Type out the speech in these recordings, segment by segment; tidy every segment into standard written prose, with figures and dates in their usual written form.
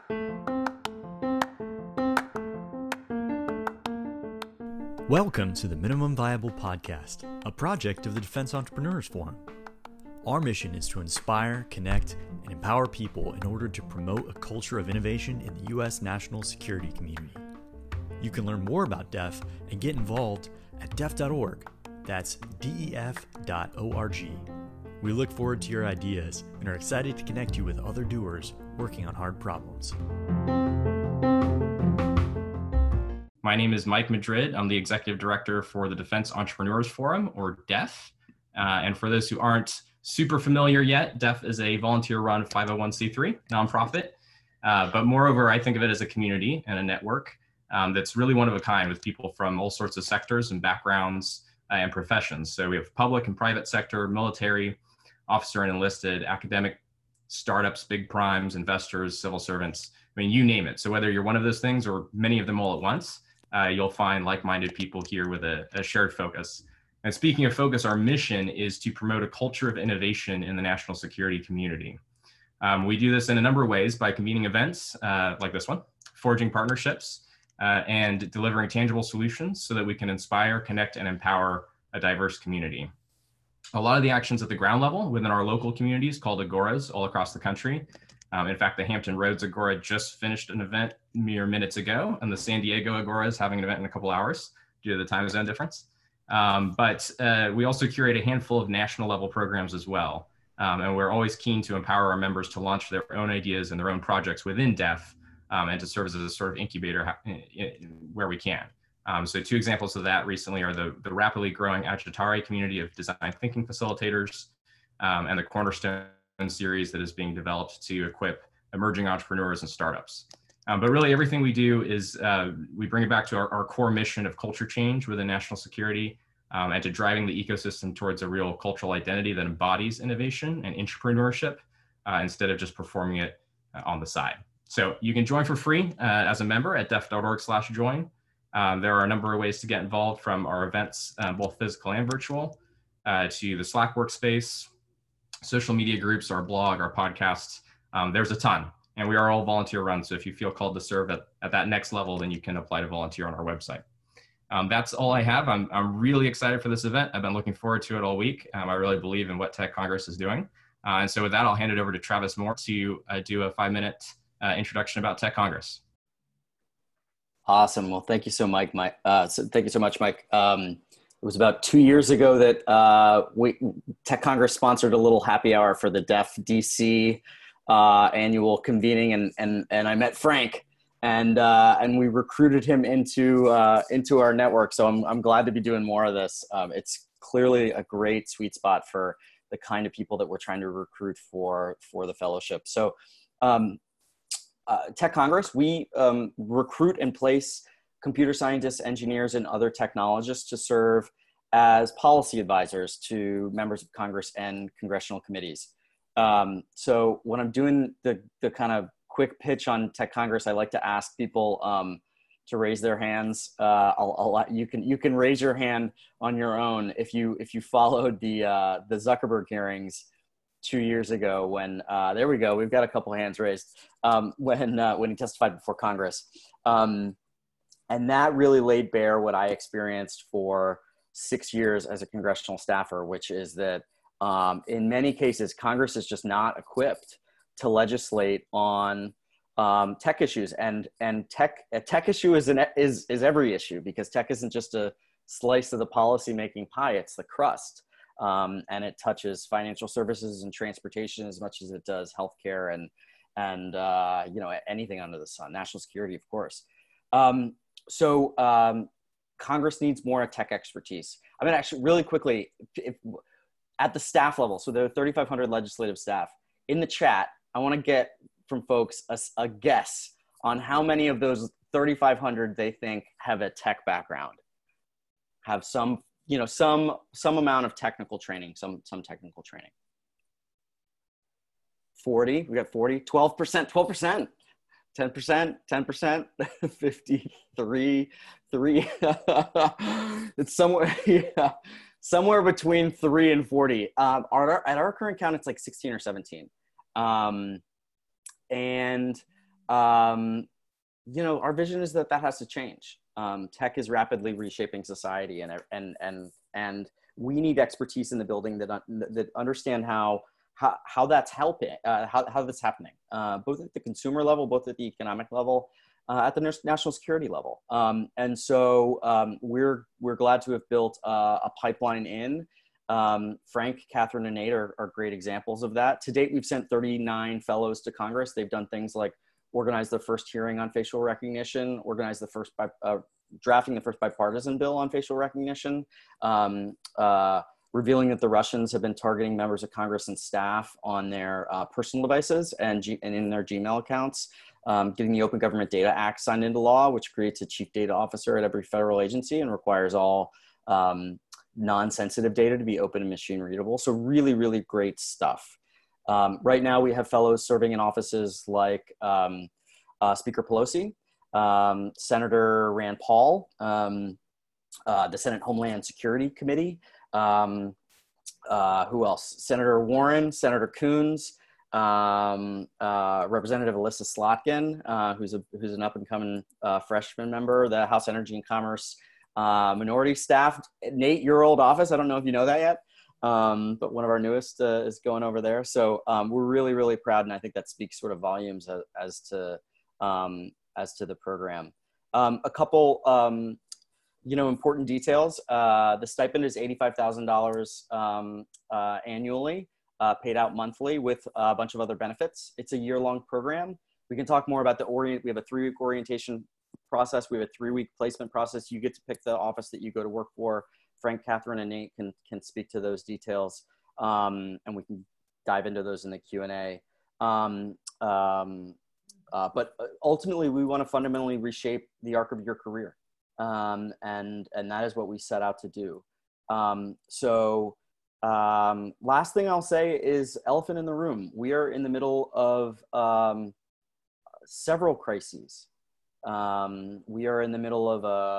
Welcome to the Minimum Viable Podcast, a project of the Defense Entrepreneurs Forum. Our mission is to inspire, connect, and empower people in order to promote a culture of innovation in the U.S. national security community. You can learn more about DEF and get involved at def.org. That's def.org. We look forward to your ideas and are excited to connect you with other doers working on hard problems. My name is Mike Madrid. I'm the Executive Director for the Defense Entrepreneurs Forum, or DEF. And for those who aren't super familiar yet, DEF is a volunteer-run 501c3 nonprofit. But moreover, I think of it as a community and a network that's really one of a kind, with people from all sorts of sectors and backgrounds and professions. So we have public and private sector, military, officer and enlisted, academic, startups, big primes, investors, civil servants. I mean, you name it. So whether you're one of those things or many of them all at once, you'll find like-minded people here with a shared focus. And speaking of focus, our mission is to promote a culture of innovation in the national security community. We do this in a number of ways by convening events like this one, forging partnerships, and delivering tangible solutions so that we can inspire, connect, and empower a diverse community. A lot of the actions at the ground level within our local communities called Agoras all across the country. In fact, the Hampton Roads Agora just finished an event mere minutes ago, and the San Diego Agora is having an event in a couple hours due to the time zone difference. But we also curate a handful of national level programs as well. And we're always keen to empower our members to launch their own ideas and their own projects within DEF and to serve as a sort of incubator where we can. So two examples of that recently are the rapidly growing Agitari community of design thinking facilitators and the Cornerstone series that is being developed to equip emerging entrepreneurs and startups. But really everything we do is we bring it back to our core mission of culture change within national security and to driving the ecosystem towards a real cultural identity that embodies innovation and entrepreneurship instead of just performing it on the side. So you can join for free as a member at def.org/join. There are a number of ways to get involved, from our events, both physical and virtual, to the Slack workspace, social media groups, our blog, our podcasts. There's a ton, and we are all volunteer run. So if you feel called to serve at that next level, then you can apply to volunteer on our website. That's all I have. I'm really excited for this event. I've been looking forward to it all week. I really believe in what Tech Congress is doing. And so with that, I'll hand it over to Travis Moore to do a 5-minute introduction about Tech Congress. Awesome. Well, thank you so much, Mike. Thank you so much, Mike. It was about 2 years ago that Tech Congress sponsored a little happy hour for the DEF DC annual convening, and I met Frank, and we recruited him into our network. So I'm glad to be doing more of this. It's clearly a great sweet spot for the kind of people that we're trying to recruit for the fellowship. So Tech Congress, we recruit and place computer scientists, engineers, and other technologists to serve as policy advisors to members of Congress and congressional committees. So when I'm doing the kind of quick pitch on Tech Congress, I like to ask people to raise their hands. You can raise your hand on your own if you followed the Zuckerberg hearings 2 years ago when there we go, we've got a couple hands raised when he testified before Congress. And that really laid bare what I experienced for 6 years as a congressional staffer, which is that in many cases, Congress is just not equipped to legislate on tech issues. And a tech issue is every issue, because tech isn't just a slice of the policy-making pie, it's the crust. And it touches financial services and transportation as much as it does healthcare and anything under the sun, national security, of course. So Congress needs more tech expertise. I mean, actually, really quickly, at the staff level, so there are 3,500 legislative staff. In the chat, I want to get from folks a guess on how many of those 3,500 they think have a tech background, have some amount of technical training, some technical training. 40, we got 40, 12%, 12%. 10%, 10%, 53, 3. It's somewhere between 3 and 40. At our current count, it's like 16 or 17. And Our vision is that has to change. Tech is rapidly reshaping society, and we need expertise in the building that understand how that's helping, how that's happening, both at the consumer level, both at the economic level, at the national security level. And so we're glad to have built a pipeline in. Frank, Catherine, and Nate are great examples of that. To date, we've sent 39 fellows to Congress. They've done things like organize the first hearing on facial recognition, organize the first drafting the first bipartisan bill on facial recognition, revealing that the Russians have been targeting members of Congress and staff on their personal devices and in their Gmail accounts, getting the Open Government Data Act signed into law, which creates a chief data officer at every federal agency and requires all non-sensitive data to be open and machine readable. So really, really great stuff. Right now we have fellows serving in offices like Speaker Pelosi, Senator Rand Paul, the Senate Homeland Security Committee, who else? Senator Warren, Senator Coons, Representative Alyssa Slotkin, who's an up-and-coming freshman member, the House Energy and Commerce minority staff. Nate, your old office, I don't know if you know that yet, but one of our newest is going over there. So we're really, really proud, and I think that speaks sort of volumes as to the program. A couple important details. The stipend is $85,000 annually, paid out monthly with a bunch of other benefits. It's a year-long program. We can talk more about we have a 3-week orientation process. We have a 3-week placement process. You get to pick the office that you go to work for. Frank, Catherine, and Nate can speak to those details, and we can dive into those in the Q&A. But ultimately, we want to fundamentally reshape the arc of your career. And that is what we set out to do. Last thing I'll say is elephant in the room. We are in the middle of several crises. We are in the middle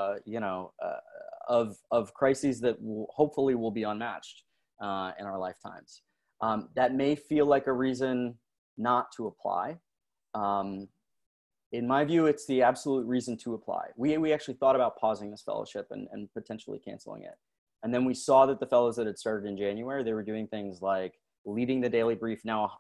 of crises that hopefully will be unmatched in our lifetimes. That may feel like a reason not to apply. In my view, it's the absolute reason to apply. We actually thought about pausing this fellowship and potentially canceling it. And then we saw that the fellows that had started in January, they were doing things like leading the daily brief now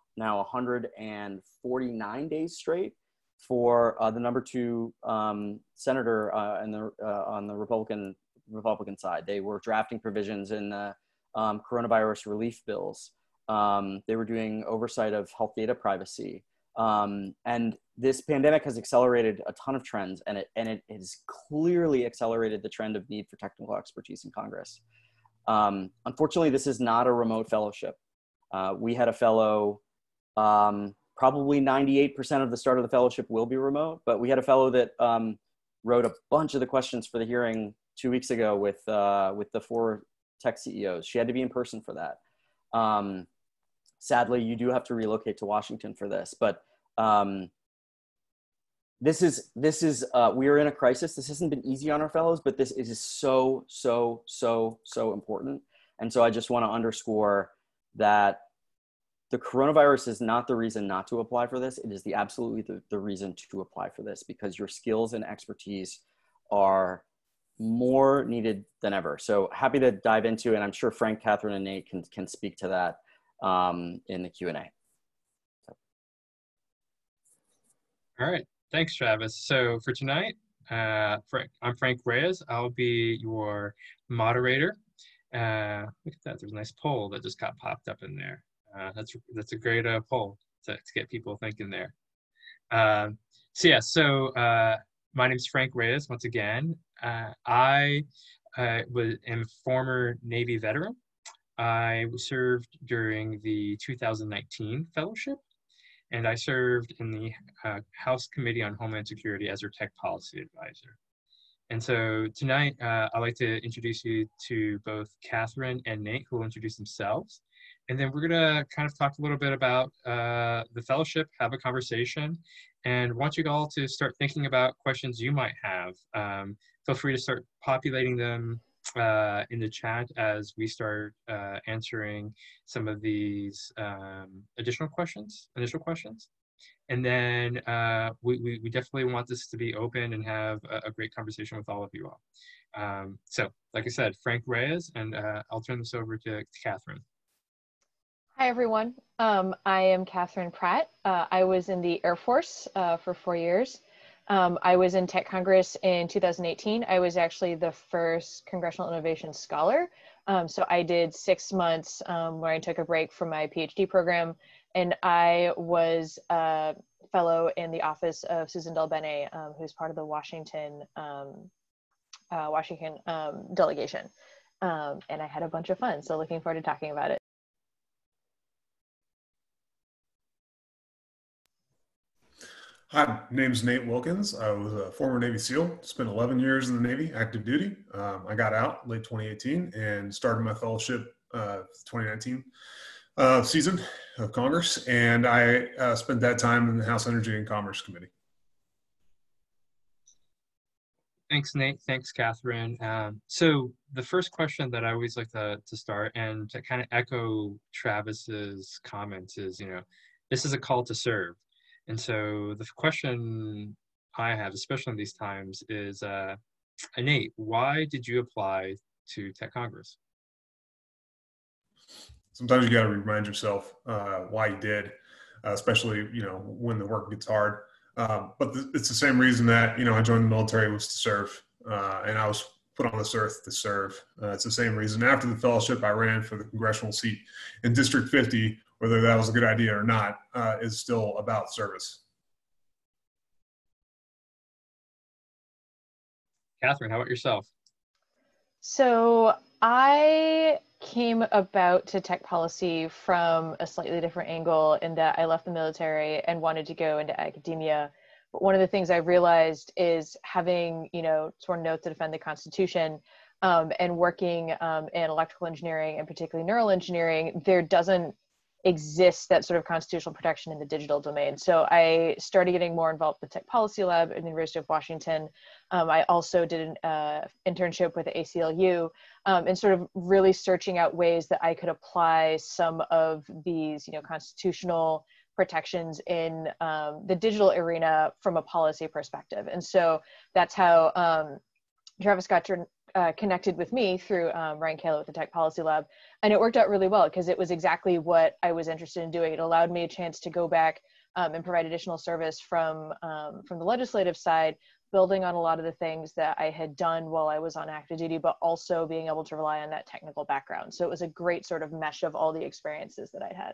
149 days straight for the number 2 senator on the Republican side. They were drafting provisions in the coronavirus relief bills. They were doing oversight of health data privacy. And this pandemic has accelerated a ton of trends, and it has clearly accelerated the trend of need for technical expertise in Congress. Unfortunately, this is not a remote fellowship. We had a fellow, probably 98% of the start of the fellowship will be remote, but we had a fellow that wrote a bunch of the questions for the hearing 2 weeks ago with the 4 tech CEOs. She had to be in person for that. Sadly, you do have to relocate to Washington for this, but this is we are in a crisis. This hasn't been easy on our fellows, but this is so important. And so I just want to underscore that the coronavirus is not the reason not to apply for this. It is absolutely the reason to apply for this, because your skills and expertise are more needed than ever. So happy to dive into, and I'm sure Frank, Catherine, and Nate can speak to that in the Q&A. All right, thanks, Travis. So for tonight, I'm Frank Reyes. I'll be your moderator. Look at that, there's a nice poll that just got popped up in there. That's a great poll to get people thinking there. My name is Frank Reyes, once again. I am a former Navy veteran. I served during the 2019 fellowship, and I served in the House Committee on Homeland Security as their tech policy advisor. And so tonight, I'd like to introduce you to both Catherine and Nate, who will introduce themselves. And then we're gonna kind of talk a little bit about the fellowship, have a conversation, and want you all to start thinking about questions you might have. Feel free to start populating them in the chat as we start answering some of these initial questions. And then we definitely want this to be open and have a great conversation with all of you all. So, like I said, Frank Reyes, and I'll turn this over to Catherine. Hi, everyone. I am Catherine Pratt. I was in the Air Force for 4 years. I was in Tech Congress in 2018. I was actually the first Congressional Innovation Scholar. So I did 6 months where I took a break from my PhD program, and I was a fellow in the office of Susan DelBene, who's part of the Washington delegation. And I had a bunch of fun, so looking forward to talking about it. Hi, my name's Nate Wilkins. I was a former Navy SEAL, spent 11 years in the Navy, active duty. I got out late 2018 and started my fellowship 2019 season of Congress. And I spent that time in the House Energy and Commerce Committee. Thanks, Nate. Thanks, Catherine. So the first question that I always like to start, and to kind of echo Travis's comments, is, this is a call to serve. And so the question I have, especially in these times, is, Nate, why did you apply to Tech Congress? Sometimes you got to remind yourself why you did, especially, when the work gets hard. But it's the same reason that, I joined the military, was to serve. And I was put on this earth to serve. It's the same reason. After the fellowship, I ran for the congressional seat in District 50. Whether that was a good idea or not, is still about service. Catherine, how about yourself? So I came about to tech policy from a slightly different angle, in that I left the military and wanted to go into academia. But one of the things I realized is having, sworn an oath to defend the Constitution, and working in electrical engineering and particularly neural engineering, there doesn't exist that sort of constitutional protection in the digital domain. So I started getting more involved with the Tech Policy Lab at the University of Washington. I also did an internship with the ACLU, and sort of really searching out ways that I could apply some of these, constitutional protections in the digital arena from a policy perspective. And so that's how Travis got connected with me through Ryan Kayla with the Tech Policy Lab. And it worked out really well because it was exactly what I was interested in doing. It allowed me a chance to go back and provide additional service from the legislative side, building on a lot of the things that I had done while I was on active duty, but also being able to rely on that technical background. So it was a great sort of mesh of all the experiences that I'd had.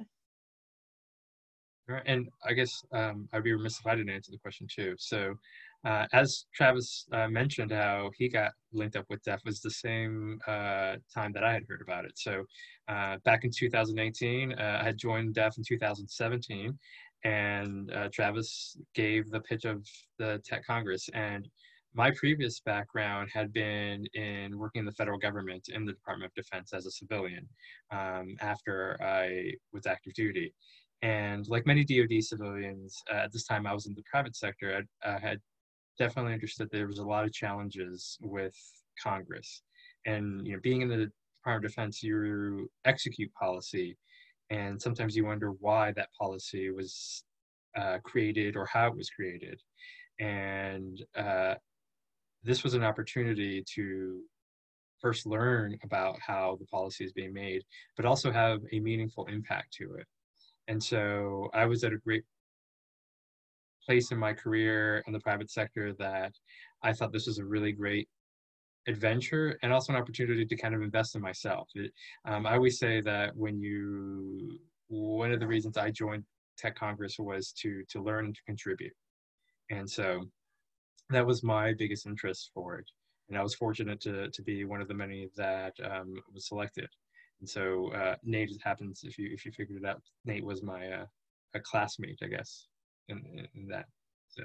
And I guess I'd be remiss if I didn't answer the question too. So as Travis mentioned, how he got linked up with DEF was the same time that I had heard about it. So back in 2018, I had joined DEF in 2017, and Travis gave the pitch of the Tech Congress. And my previous background had been in working in the federal government in the Department of Defense as a civilian after I was active duty. And like many DoD civilians, at this time I was in the private sector, I had definitely understood there was a lot of challenges with Congress. And being in the Department of Defense, you execute policy, and sometimes you wonder why that policy was created or how it was created. And this was an opportunity to first learn about how the policy is being made, but also have a meaningful impact to it. And so I was at a great place in my career in the private sector that I thought this was a really great adventure and also an opportunity to kind of invest in myself. I always say that one of the reasons I joined Tech Congress was to learn and to contribute. And so that was my biggest interest for it. And I was fortunate to be one of the many that was selected. And so Nate, it happens, if you figured it out, Nate was my a classmate, I guess, in that. So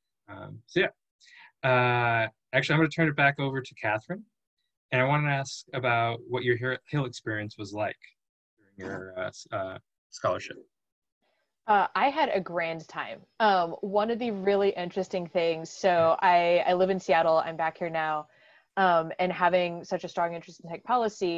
yeah. Actually, I'm going to turn it back over to Catherine, and I want to ask about what your Hill experience was like during your scholarship. I had a grand time. One of the really interesting things, so I live in Seattle, I'm back here now, and having such a strong interest in tech policy,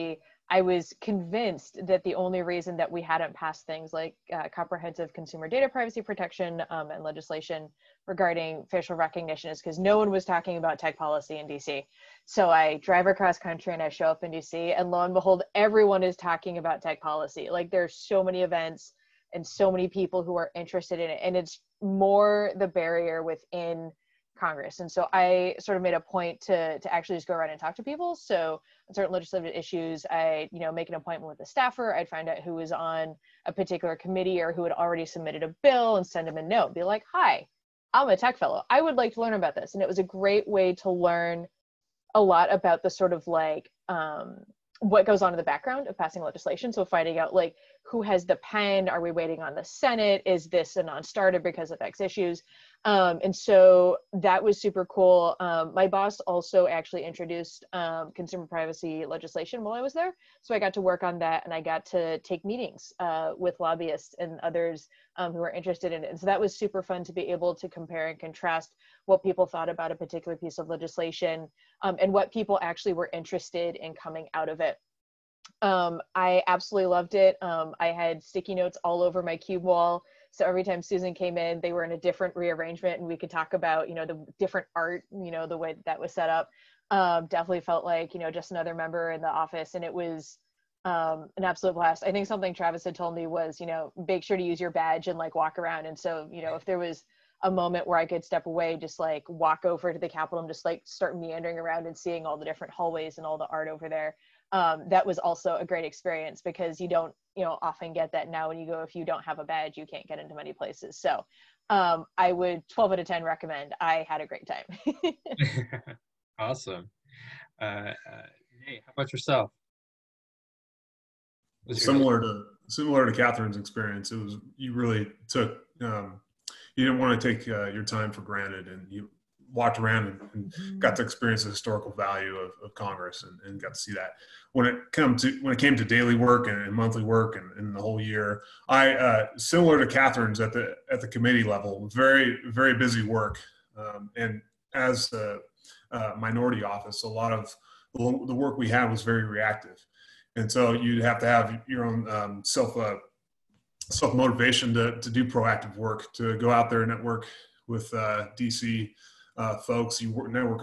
I was convinced that the only reason that we hadn't passed things like comprehensive consumer data privacy protection and legislation regarding facial recognition is because no one was talking about tech policy in DC. So I drive across country and I show up in DC, and lo and behold, everyone is talking about tech policy. Like, there's so many events and so many people who are interested in it, and it's more the barrier within Congress. And so I sort of made a point to actually just go around and talk to people. So on certain legislative issues, I, make an appointment with a staffer. I'd find out who was on a particular committee or who had already submitted a bill and send them a note, be like, hi, I'm a tech fellow. I would like to learn about this. And it was a great way to learn a lot about the sort of like, what goes on in the background of passing legislation. So finding out like who has the pen, are we waiting on the Senate? Is this a non-starter because of X issues? And so that was super cool. My boss also actually introduced consumer privacy legislation while I was there. So I got to work on that, and I got to take meetings with lobbyists and others who were interested in it. And so that was super fun to be able to compare and contrast what people thought about a particular piece of legislation and what people actually were interested in coming out of it. I absolutely loved it. I had sticky notes all over my cube wall. So every time Susan came in, they were in a different rearrangement, and we could talk about, the different art, the way that was set up. Definitely felt like, just another member in the office, and it was an absolute blast. I think something Travis had told me was, make sure to use your badge and like walk around. And so, if there was a moment where I could step away, just like walk over to the Capitol and just like start meandering around and seeing all the different hallways and all the art over there. That was also a great experience, because you don't, often get that now when you go, if you don't have a badge, you can't get into many places. So I would 12 out of 10 recommend. I had a great time. Awesome. Hey, how about yourself? Similar to Catherine's experience, it was, you really took, you didn't want to take your time for granted, and you walked around and got to experience the historical value of Congress, and got to see that. When it came to daily work and monthly work and the whole year, I similar to Catherine's at the committee level, very, very busy work, and as the minority office, a lot of the work we had was very reactive, and so you'd have to have your own self motivation to do proactive work, to go out there and network with DC folks. You network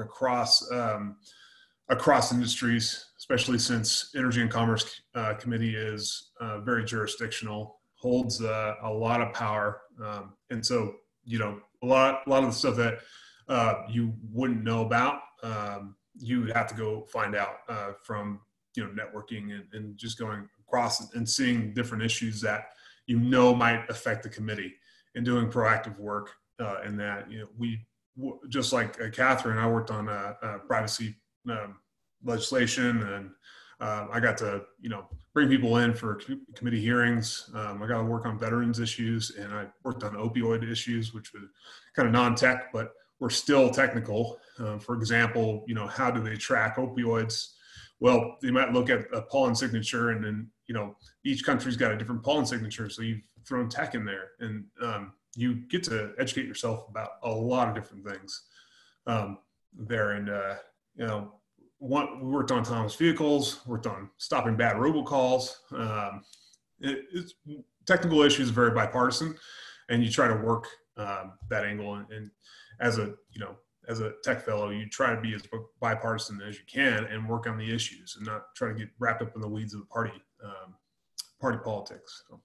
across industries, especially since Energy and Commerce Committee is very jurisdictional, holds a lot of power, and so a lot of the stuff that you wouldn't know about, you would have to go find out from networking and just going across and seeing different issues that might affect the committee, and doing proactive work in that. We just like Catherine, I worked on privacy legislation, and I got to bring people in for committee hearings. I got to work on veterans issues, and I worked on opioid issues, which was kind of non-tech, but were still technical. For example, how do they track opioids? Well, they might look at a pollen signature, and then each country's got a different pollen signature, so you've thrown tech in there, and you get to educate yourself about a lot of different things there. And we worked on autonomous vehicles, worked on stopping bad robocalls. It's technical issues are very bipartisan, and you try to work that angle. And as a tech fellow, you try to be as bipartisan as you can and work on the issues, and not try to get wrapped up in the weeds of the party politics. So.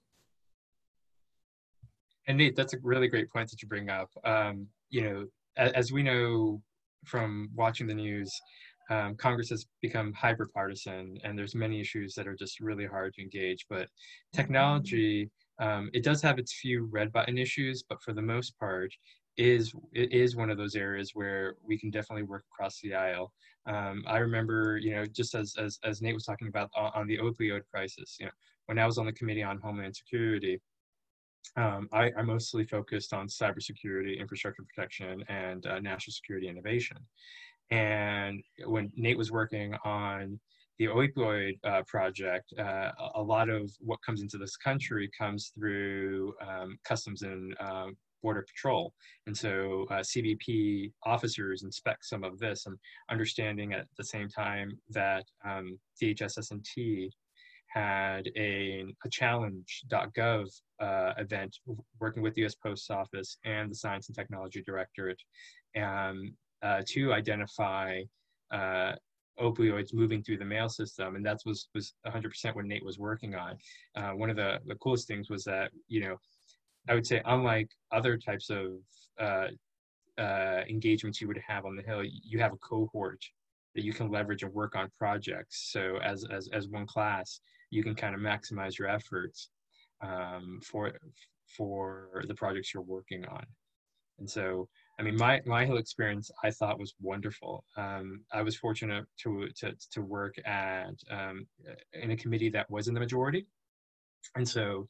And Nate, that's a really great point that you bring up. As we know from watching the news, Congress has become hyper-partisan, and there's many issues that are just really hard to engage. But technology, it does have its few red button issues, but for the most part, it is one of those areas where we can definitely work across the aisle. I remember, just as Nate was talking about on the opioid crisis, when I was on the Committee on Homeland Security, I mostly focused on cybersecurity, infrastructure protection, and national security innovation. And when Nate was working on the opioid project, a lot of what comes into this country comes through Customs and Border Patrol. And so CBP officers inspect some of this, and understanding at the same time that DHS S&T had a challenge.gov event working with the U.S. Post Office and the Science and Technology Directorate to identify opioids moving through the mail system, and that was 100% what Nate was working on. One of the coolest things was that, you know, I would say, unlike other types of engagements you would have on the Hill, you have a cohort that you can leverage and work on projects. So as one class, you can kind of maximize your efforts for the projects you're working on. And so, I mean, my Hill experience, I thought, was wonderful. I was fortunate to work at in a committee that was in the majority, and so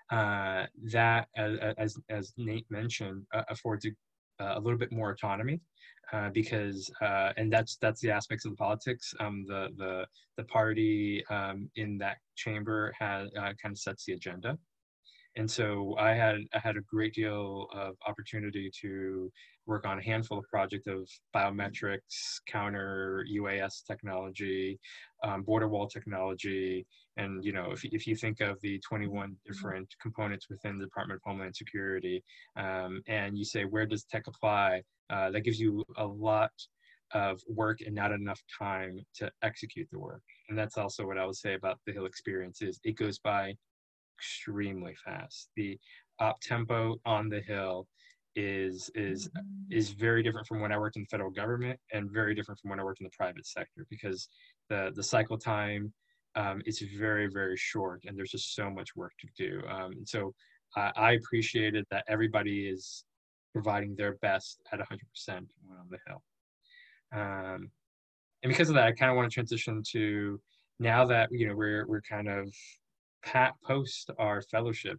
that, as Nate mentioned, affords a little bit more autonomy, because and that's the aspects of the politics. The party in that chamber kind of sets the agenda. And so I had a great deal of opportunity to work on a handful of projects of biometrics, counter UAS technology, border wall technology. And, you know, if you think of the 21 different components within the Department of Homeland Security, and you say, where does tech apply? That gives you a lot of work and not enough time to execute the work. And that's also what I would say about the Hill experience is it goes by extremely fast. The op tempo on the Hill is very different from when I worked in the federal government, and very different from when I worked in the private sector, because the cycle time is very, very short, and there's just so much work to do. And so I appreciated that everybody is providing their best at 100% when on the Hill. And because of that, I kind of want to transition to, now that, you know, we're kind of post our fellowship,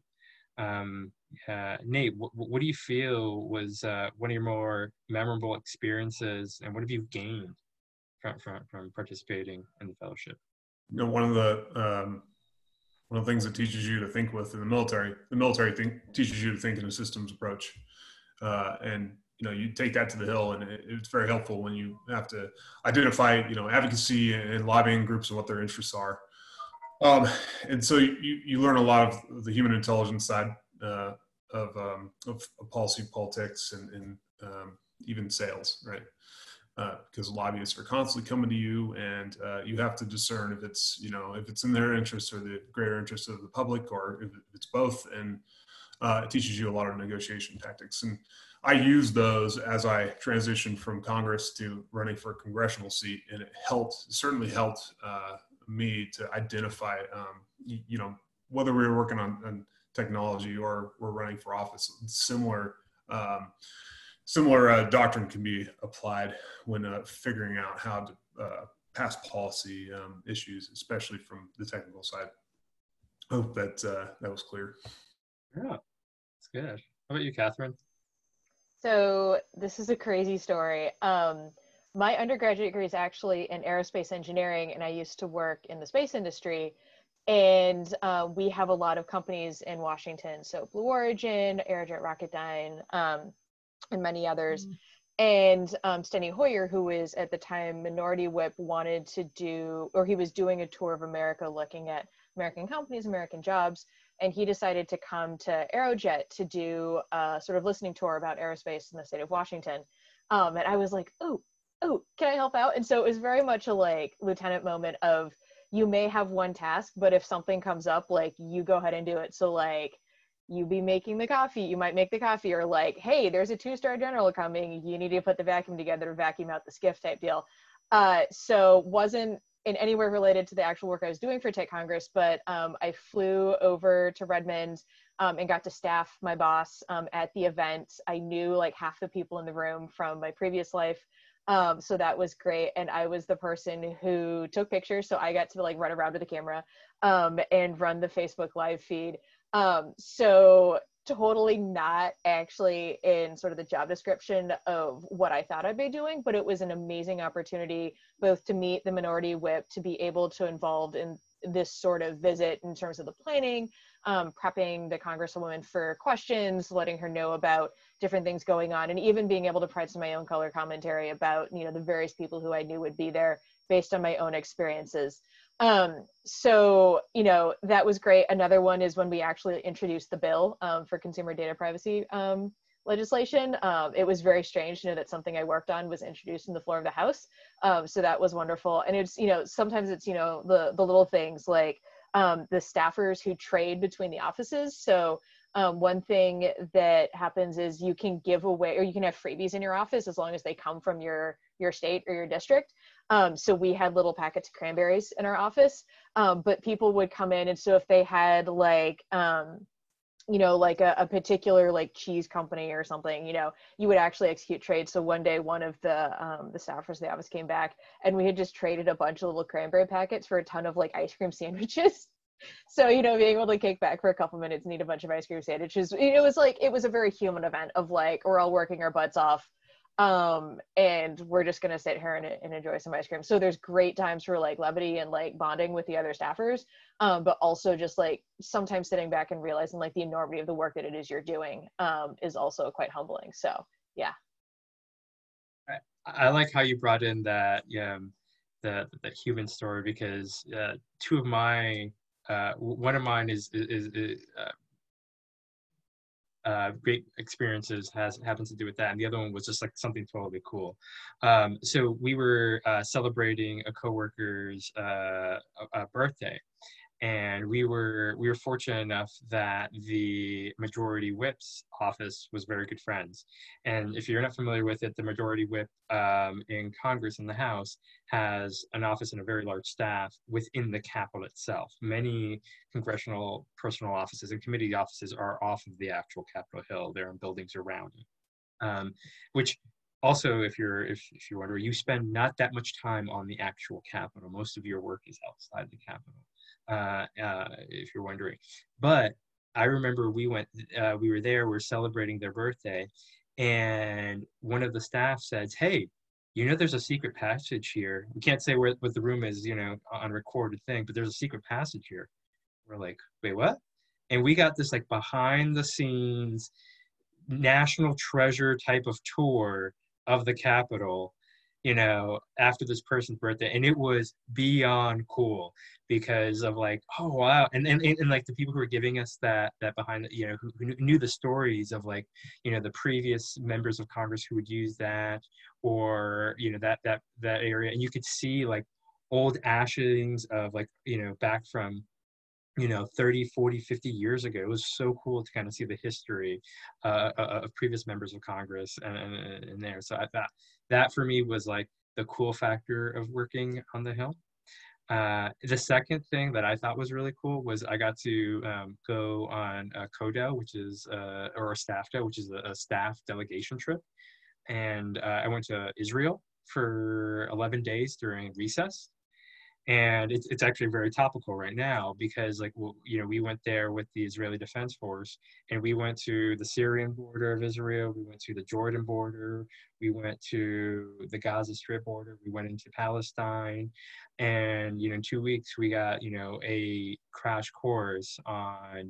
Nate, what do you feel was one of your more memorable experiences, and what have you gained from participating in the fellowship? You know, one of the things that teaches you to think with in the military teaches you to think in a systems approach, and you know, you take that to the Hill, and it's very helpful when you have to identify, you know, advocacy and lobbying groups and what their interests are. And so you learn a lot of the human intelligence side of policy, politics, and even sales, right? Because lobbyists are constantly coming to you, and you have to discern if it's, you know, if it's in their interest or the greater interest of the public, or if it's both. And it teaches you a lot of negotiation tactics. And I use those as I transitioned from Congress to running for a congressional seat, and it certainly helped me to identify, you know, whether we were working on technology or we're running for office, similar doctrine can be applied when figuring out how to pass policy issues, especially from the technical side. I hope that that was clear. Yeah, that's good. How about you, Catherine? So this is a crazy story. My undergraduate degree is actually in aerospace engineering, and I used to work in the space industry. And we have a lot of companies in Washington, so Blue Origin, Aerojet Rocketdyne, and many others. And Steny Hoyer, who was at the time Minority Whip, wanted to do, or he was doing a tour of America looking at American companies, American jobs, and he decided to come to Aerojet to do a sort of listening tour about aerospace in the state of Washington. And I was like, oh, can I help out? And so it was very much a like lieutenant moment of, you may have one task, but if something comes up, like, you go ahead and do it. So like, you be making the coffee, you might make the coffee, or like, hey, there's a 2-star general coming, you need to put the vacuum together to vacuum out the skiff type deal. So wasn't in any way related to the actual work I was doing for Tech Congress, but I flew over to Redmond and got to staff my boss at the event. I knew like half the people in the room from my previous life. So that was great. And I was the person who took pictures. So I got to like run around with the camera and run the Facebook live feed. So totally not actually in sort of the job description of what I thought I'd be doing, but it was an amazing opportunity both to meet the Minority Whip, to be able to this sort of visit in terms of the planning, prepping the Congresswoman for questions, letting her know about different things going on, and even being able to provide some of my own color commentary about, the various people who I knew would be there based on my own experiences. So, that was great. Another one is when we actually introduced the bill for consumer data privacy legislation. It was very strange to know that something I worked on was introduced in the floor of the House. So that was wonderful. And it's, sometimes it's, the little things like the staffers who trade between the offices. So one thing that happens is you can give away, or you can have freebies in your office as long as they come from your state or your district. So we had little packets of cranberries in our office, but people would come in. And so if they had like, like a particular like cheese company or something, you would actually execute trades. So one day, one of the staffers of the office came back, and we had just traded a bunch of little cranberry packets for a ton of like ice cream sandwiches. So, being able to kick back for a couple minutes and eat a bunch of ice cream sandwiches, it was a very human event of like, we're all working our butts off. And we're just going to sit here and enjoy some ice cream. So there's great times for like levity and like bonding with the other staffers. But also just like sometimes sitting back and realizing like the enormity of the work that it is you're doing, is also quite humbling. So, yeah. I like how you brought in that, the human story, because two of my, one of mine is great experiences happens to do with that, and the other one was just like something totally cool. So we were celebrating a coworker's birthday, and we were fortunate enough that the Majority Whip's office was very good friends. And if you're not familiar with it, the Majority Whip in Congress and the House has an office and a very large staff within the Capitol itself. Many congressional personal offices and committee offices are off of the actual Capitol Hill. They're in buildings around it, which also, if you're wondering, you spend not that much time on the actual Capitol. Most of your work is outside the Capitol. If you're wondering. But I remember we were there, we're celebrating their birthday, and one of the staff says, "Hey, there's a secret passage here. We can't say what the room is, on recorded thing, but there's a secret passage here." We're like, "Wait, what?" And we got this like behind the scenes national treasure type of tour of the Capitol, after this person's birthday, and it was beyond cool because of like, oh wow, and like the people who were giving us that behind, who knew the stories of like, the previous members of Congress who would use that, or that area, and you could see like old ashings of like, back from 30, 40, 50 years ago. It was so cool to kind of see the history of previous members of Congress and there. So I thought that for me was like the cool factor of working on the Hill. The second thing that I thought was really cool was I got to go on a CODEL, which is, or a STAFDA, which is a staff delegation trip. And I went to Israel for 11 days during recess. And it's actually very topical right now because like, we went there with the Israeli Defense Force, and we went to the Syrian border of Israel. We went to the Jordan border. We went to the Gaza Strip border. We went into Palestine. And, in 2 weeks, we got, a crash course on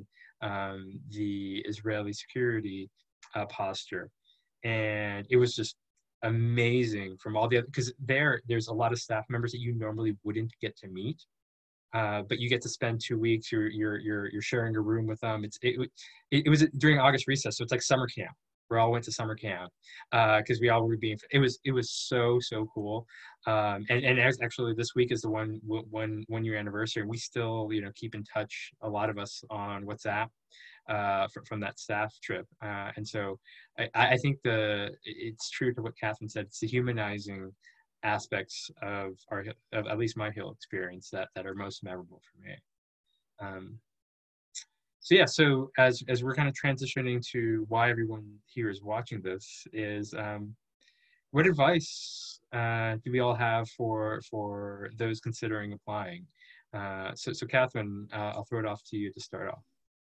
the Israeli security posture. And it was just amazing from all the other, because there's a lot of staff members that you normally wouldn't get to meet, but you get to spend 2 weeks. You're sharing a room with them. It was during August recess, so it's like summer camp. We all went to summer camp because we all were being. It was so cool, and actually this week is the one year anniversary. We still keep in touch, a lot of us, on WhatsApp from that staff trip, and so I think it's true to what Catherine said. It's the humanizing aspects of at least my Hill experience that are most memorable for me. So yeah, so as we're kind of transitioning to why everyone here is watching this, is what advice do we all have for those considering applying? So Catherine, I'll throw it off to you to start off.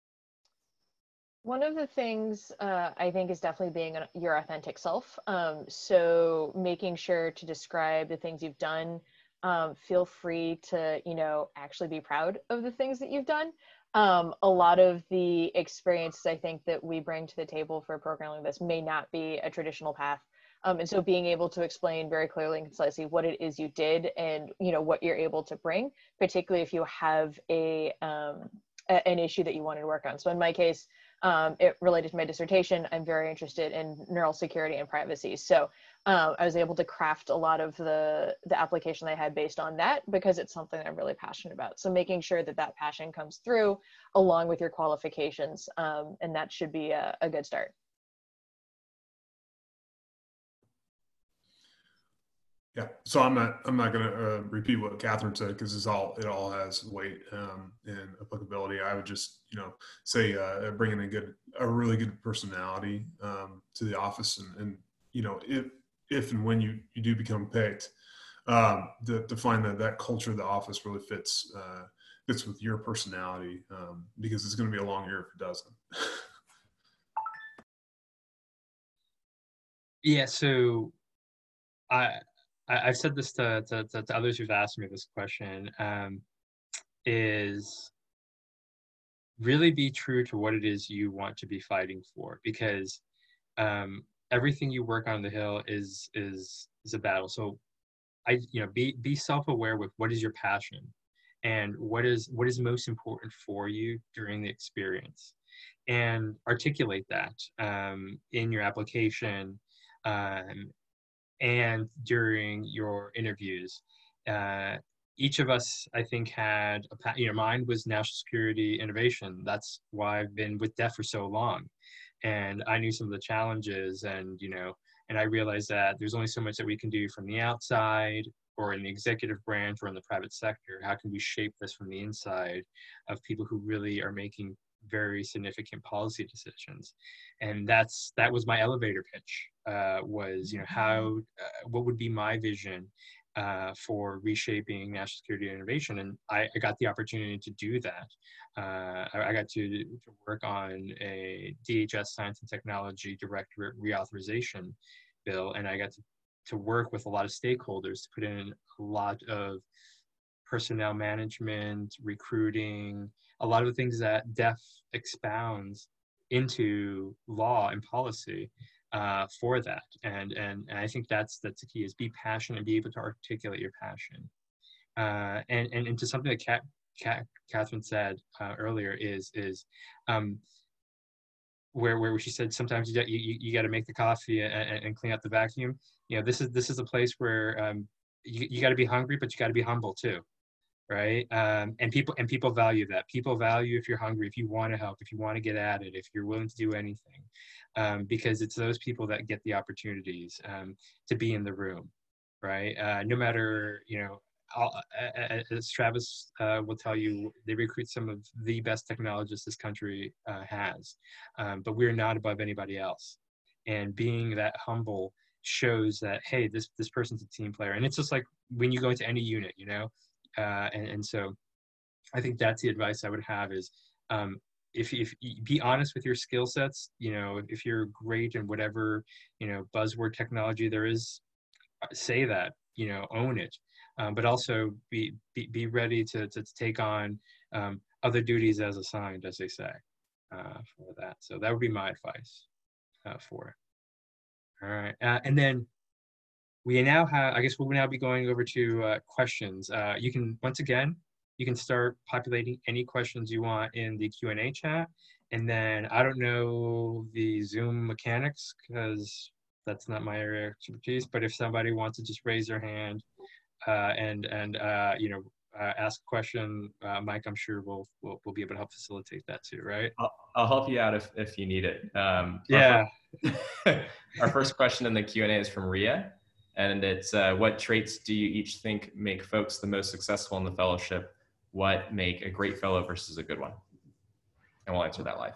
One of the things I think is definitely being your authentic self. So making sure to describe the things you've done feel free to, actually be proud of the things that you've done. A lot of the experiences I think that we bring to the table for a program like this may not be a traditional path. And so being able to explain very clearly and concisely what it is you did and, what you're able to bring, particularly if you have an issue that you wanted to work on. So in my case, it related to my dissertation. I'm very interested in neural security and privacy. So I was able to craft a lot of the application I had based on that because it's something that I'm really passionate about. So making sure that that passion comes through along with your qualifications, and that should be a good start. Yeah, so I'm not going to repeat what Catherine said because it all has weight and applicability. I would just say bringing a really good personality to the office, and if and when you do become picked, to find that culture of the office really fits with your personality, because it's going to be a long year if it doesn't. Yeah, so I've said this to others who've asked me this question, is really be true to what it is you want to be fighting for, because everything you work on the Hill is a battle. So be self-aware with what is your passion and what is most important for you during the experience, and articulate that in your application and during your interviews. Each of us, I think, had mine was national security innovation. That's why I've been with DEF for so long, and I knew some of the challenges, and I realized that there's only so much that we can do from the outside or in the executive branch or in the private sector. How can we shape this from the inside of people who really are making very significant policy decisions? And that was my elevator pitch, was what would be my vision for reshaping national security innovation. And I got the opportunity to do that. I got to work on a DHS Science and Technology Directorate reauthorization bill, and I got to work with a lot of stakeholders to put in a lot of personnel management, recruiting, a lot of the things that DEF expounds into law and policy for that. And I think that's the key, is be passionate and be able to articulate your passion. And to something that Catherine said earlier is where she said sometimes you got to make the coffee and clean out the vacuum. This is a place where you got to be hungry, but you got to be humble too. Right. And people value that. People value if you're hungry, if you want to help, if you want to get at it, if you're willing to do anything, because it's those people that get the opportunities to be in the room. Right. No matter, as Travis will tell you, they recruit some of the best technologists this country has, but we're not above anybody else. And being that humble shows that, hey, this person's a team player. And it's just like when you go into any unit, and so I think that's the advice I would have is, if be honest with your skill sets. If you're great in whatever, buzzword technology there is, say that, own it, but also be ready to take on other duties as assigned, as they say, for that. So that would be my advice for it. All right. And then we now have, I guess we'll now be going over to questions. You can start populating any questions you want in the Q&A chat. And then I don't know the Zoom mechanics because that's not my area of expertise, but if somebody wants to just raise their hand and ask a question, Mike, I'm sure we'll be able to help facilitate that too, right? I'll help you out if you need it. Yeah. Our first question in the Q&A is from Ria. And it's, what traits do you each think make folks the most successful in the fellowship? What make a great fellow versus a good one? And we'll answer that live.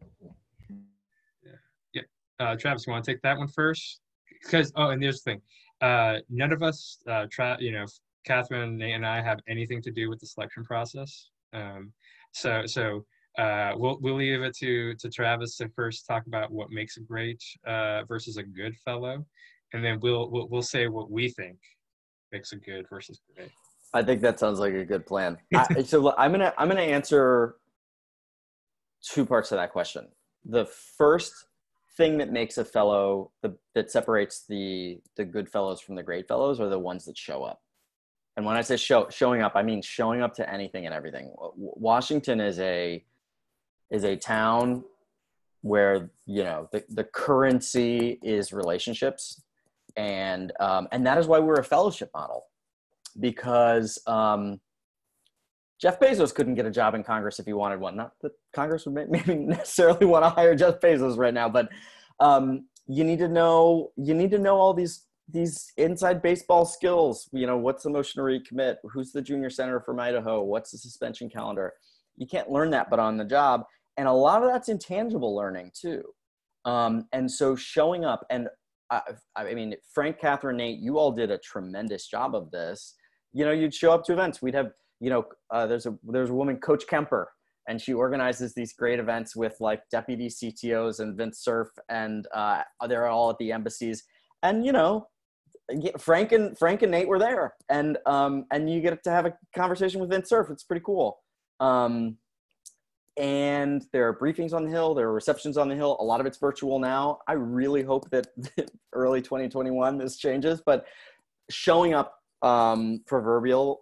Yeah. Travis, you want to take that one first? Because, and there's the thing. None of us, Catherine and I have anything to do with the selection process. So we'll leave it to Travis to first talk about what makes a great versus a good fellow. And then we'll say what we think mix of good versus great. I think that sounds like a good plan. So I'm gonna answer two parts of that question. The first thing that makes a fellow that separates the good fellows from the great fellows are the ones that show up. And when I say showing up, I mean showing up to anything and everything. Washington is a town where, you know, the currency is relationships, and that is why we're a fellowship model, because Jeff Bezos couldn't get a job in Congress if he wanted one. Not that Congress would maybe necessarily want to hire Jeff Bezos right now, but you need to know all these inside baseball skills. You know, what's the motion to recommit? Who's the junior senator from Idaho? What's the suspension calendar? You can't learn that but on the job. And a lot of that's intangible learning too. And so showing up, and I mean, Frank, Catherine, Nate, you all did a tremendous job of this. You know, you'd show up to events. We'd have, you know, there's a woman, Coach Kemper, and she organizes these great events with like deputy CTOs and Vince Cerf, and they're all at the embassies. And, you know, Frank and Nate were there, and you get to have a conversation with Vince Cerf. It's pretty cool. And there are briefings on the Hill. There are receptions on the Hill. A lot of it's virtual now. I really hope that early 2021 this changes, but showing up proverbially,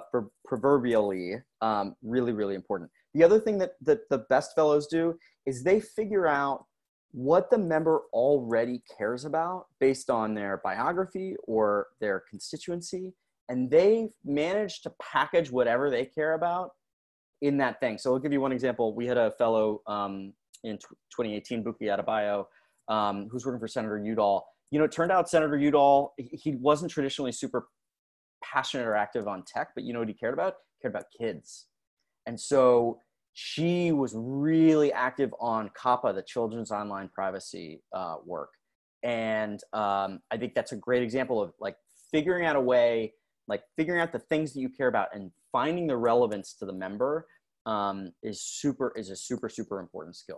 really, really important. The other thing that the best fellows do is they figure out what the member already cares about based on their biography or their constituency, and they manage to package whatever they care about in that thing. So I'll give you one example. We had a fellow in 2018, Buki Adebayo, who's working for Senator Udall. You know, it turned out Senator Udall, he wasn't traditionally super passionate or active on tech, but you know what he cared about? He cared about kids. And so she was really active on COPPA, the Children's Online Privacy work. And I think that's a great example of like figuring out a way, like figuring out the things that you care about and finding the relevance to the member is a super important skill.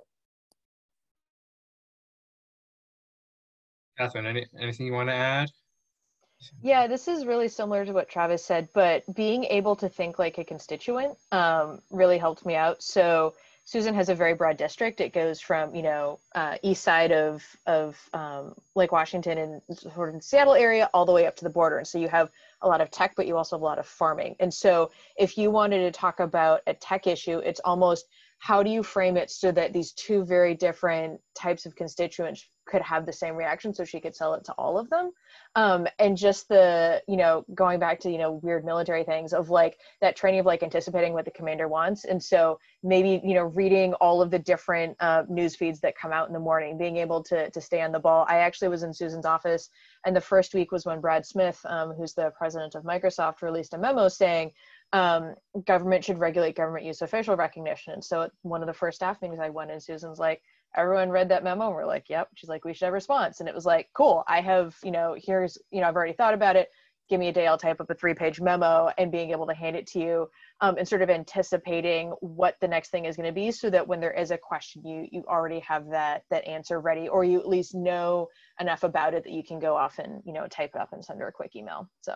Catherine, anything you want to add? Yeah, this is really similar to what Travis said, but being able to think like a constituent really helped me out. So Susan has a very broad district. It goes from, you know, east side of Lake Washington and sort of the Seattle area all the way up to the border. And so you have a lot of tech, but you also have a lot of farming. And so if you wanted to talk about a tech issue, it's almost how do you frame it so that these two very different types of constituents could have the same reaction so she could sell it to all of them. And just the, you know, going back to, you know, weird military things of like that training of like anticipating what the commander wants. And so maybe, you know, reading all of the different news feeds that come out in the morning, being able to stay on the ball. I actually was in Susan's office, and the first week was when Brad Smith, who's the president of Microsoft, released a memo saying, government should regulate government use of facial recognition. And so at one of the first staff meetings I went in, Susan's like, everyone read that memo? And we're like, yep. She's like, we should have a response. And it was like, cool, I have, you know, here's, you know, I've already thought about it. Give me a day, I'll type up a 3-page memo, and being able to hand it to you and sort of anticipating what the next thing is going to be so that when there is a question, you already have that answer ready, or you at least know enough about it that you can go off and, you know, type it up and send her a quick email. So.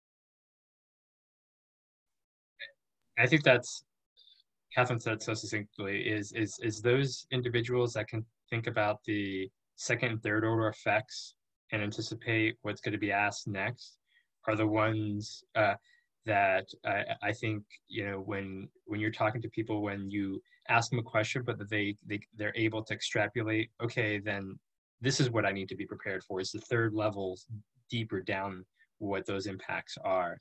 I think that's, Catherine said so succinctly, is those individuals that can think about the second and third order effects and anticipate what's going to be asked next are the ones that I think, you know, when you're talking to people, when you ask them a question, but that they're able to extrapolate, okay, then this is what I need to be prepared for. It's the third level deeper down what those impacts are.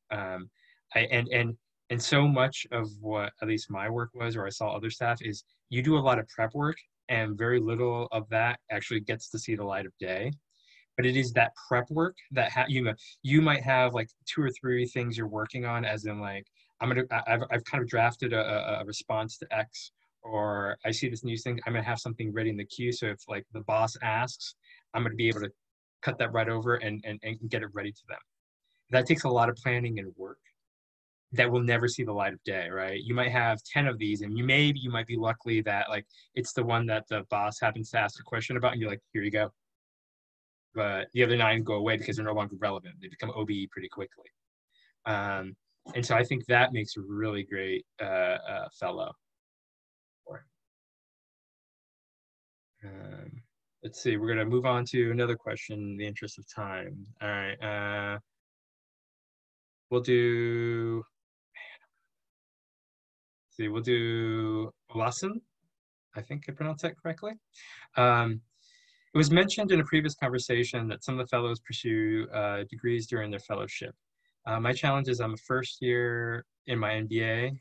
And so much of what at least my work was, or I saw other staff, is you do a lot of prep work and very little of that actually gets to see the light of day. But it is that prep work that you might have like 2 or 3 things you're working on, as in like, I've kind of drafted a response to X, or I see this news thing, I'm gonna have something ready in the queue. So if like the boss asks, I'm gonna be able to cut that right over and get it ready to them. That takes a lot of planning and work that will never see the light of day, right? You might have 10 of these, and you might be lucky that like it's the one that the boss happens to ask a question about, and you're like, here you go. but the other 9 go away because they're no longer relevant. They become OBE pretty quickly. And so I think that makes a really great fellow. Let's see, we're going to move on to another question in the interest of time. All right. We'll do Olasun. I think I pronounced that correctly. It was mentioned in a previous conversation that some of the fellows pursue degrees during their fellowship. My challenge is I'm a first year in my MBA.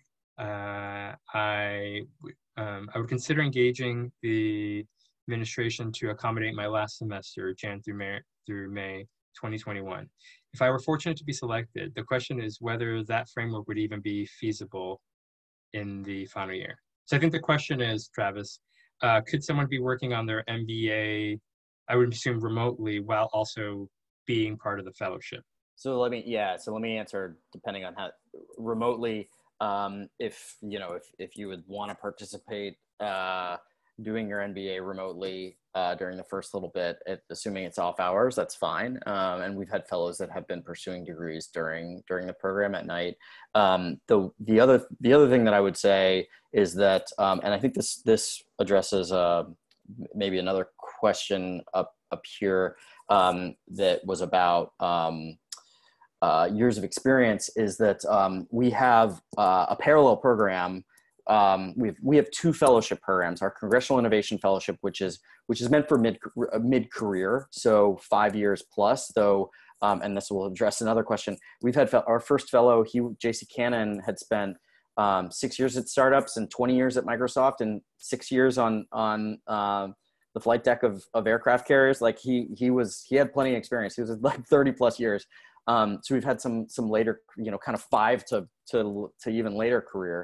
I would consider engaging the administration to accommodate my last semester, Jan through May 2021. If I were fortunate to be selected, the question is whether that framework would even be feasible in the final year. So I think the question is, Travis, could someone be working on their MBA, I would assume remotely, while also being part of the fellowship? So let me answer depending on how remotely. If you would want to participate doing your MBA remotely during the first little bit, assuming it's off hours, that's fine. And we've had fellows that have been pursuing degrees during the program at night. The other thing that I would say is that, and I think this addresses maybe another question up here that was about years of experience, is that we have a parallel program. We have 2 fellowship programs: our Congressional Innovation Fellowship, which is meant for mid-career, so 5 years plus. Though, and this will address another question. We've had our first fellow, J.C. Cannon, had spent 6 years at startups and 20 years at Microsoft and 6 years on the flight deck of aircraft carriers. Like he had plenty of experience. He was like 30 plus years. So we've had some later, kind of 5 to even later career.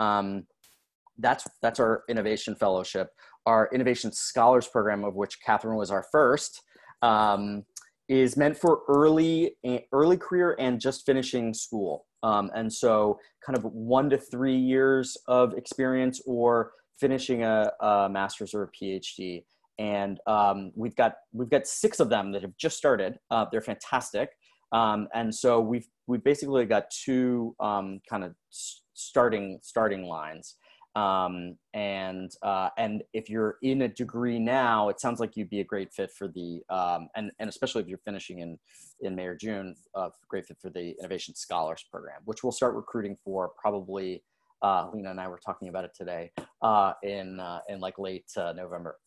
That's our Innovation Fellowship. Our Innovation Scholars Program, of which Catherine was our first, is meant for early career and just finishing school. And so kind of 1 to 3 years of experience or finishing a master's or a PhD. And we've got 6 of them that have just started. They're fantastic. And so we've basically got 2 kind of starting lines. And if you're in a degree now, it sounds like you'd be a great fit for the, and especially if you're finishing in May or June, great fit for the Innovation Scholars Program, which we'll start recruiting for probably, Lena and I were talking about it today, in like late November.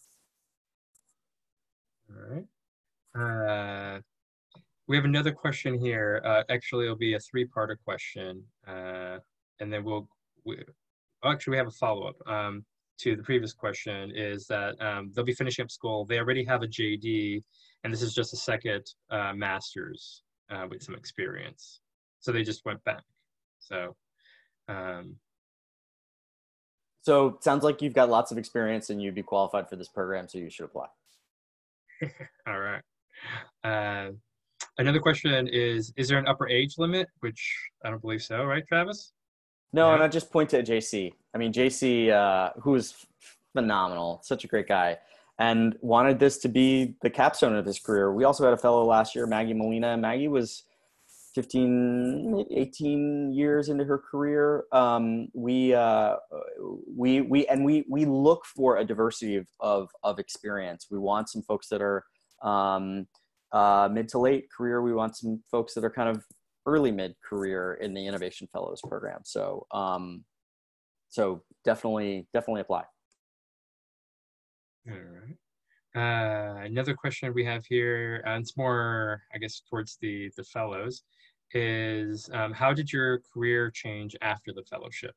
All right. We have another question here. Actually, it'll be a 3-parter question. And then we have a follow-up to the previous question, is that they'll be finishing up school. They already have a JD, and this is just a second master's with some experience. So they just went back. So sounds like you've got lots of experience and you'd be qualified for this program, so you should apply. All right. Another question is there an upper age limit? Which I don't believe so, right, Travis? No, Yeah. and I just point to JC. I mean, JC, who is phenomenal, such a great guy, and wanted this to be the capstone of his career. We also had a fellow last year, Maggie Molina. Maggie was 15, 18 years into her career. We look for a diversity of experience. We want some folks that are mid to late career. We want some folks that are kind of early mid career in the Innovation Fellows program. So, so definitely apply. All right. Another question we have here, and it's more, I guess, towards the fellows, is how did your career change after the fellowship?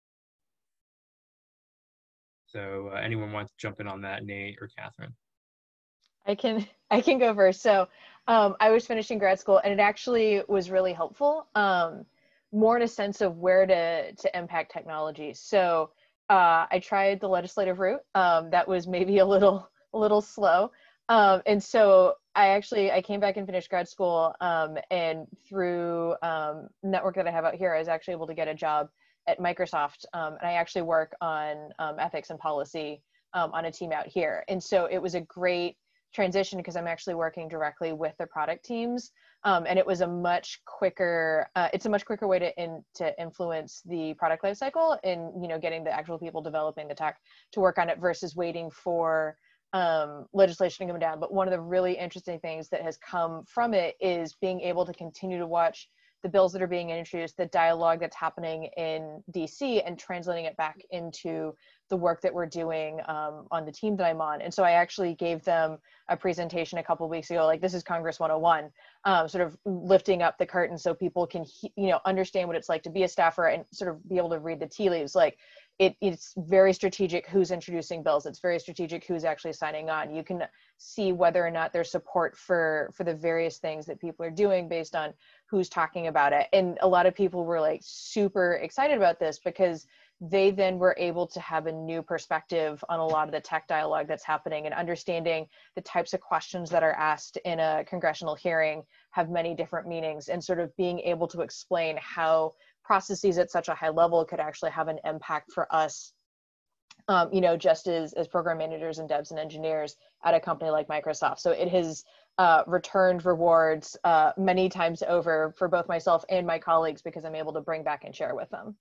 So anyone want to jump in on that, Nate or Catherine? I can go first. So I was finishing grad school, and it actually was really helpful, more in a sense of where to impact technology. So I tried the legislative route. That was maybe a little slow. And so I came back and finished grad school, and through network that I have out here, I was actually able to get a job at Microsoft. And I actually work on ethics and policy on a team out here. And so it was a great transition because I'm actually working directly with the product teams. And it was a much quicker, it's a much quicker way to influence the product lifecycle and, you know, getting the actual people developing the tech to work on it versus waiting for legislation to come down. But one of the really interesting things that has come from it is being able to continue to watch the bills that are being introduced, the dialogue that's happening in DC, and translating it back into the work that we're doing on the team that I'm on. And so I actually gave them a presentation a couple of weeks ago, like, this is Congress 101, sort of lifting up the curtain so people can, you know, understand what it's like to be a staffer and sort of be able to read the tea leaves. Like, it's very strategic who's introducing bills. It's very strategic who's actually signing on. You can see whether or not there's support for the various things that people are doing based on who's talking about it. And a lot of people were like super excited about this because they then were able to have a new perspective on a lot of the tech dialogue that's happening, and understanding the types of questions that are asked in a congressional hearing have many different meanings, and sort of being able to explain how processes at such a high level could actually have an impact for us, you know, just as program managers and devs and engineers at a company like Microsoft. So it has returned rewards many times over for both myself and my colleagues, because I'm able to bring back and share with them.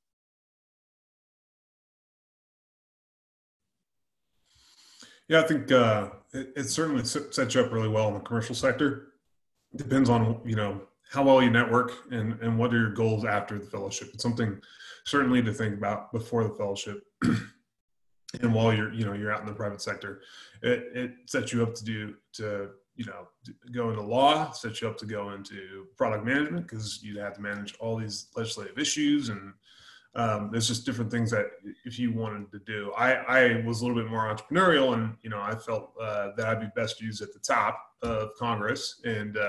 Yeah, I think it certainly sets you up really well in the commercial sector. Depends on, you know, how well you network and what are your goals after the fellowship. It's something certainly to think about before the fellowship and while you're out in the private sector. It sets you up to go into law, sets you up to go into product management, because you have to manage all these legislative issues, and there's just different things that if you wanted to do. I was a little bit more entrepreneurial, and, you know, I felt that I'd be best used at the top of Congress, and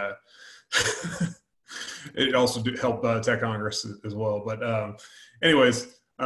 it also helped Tech Congress as well. But anyways,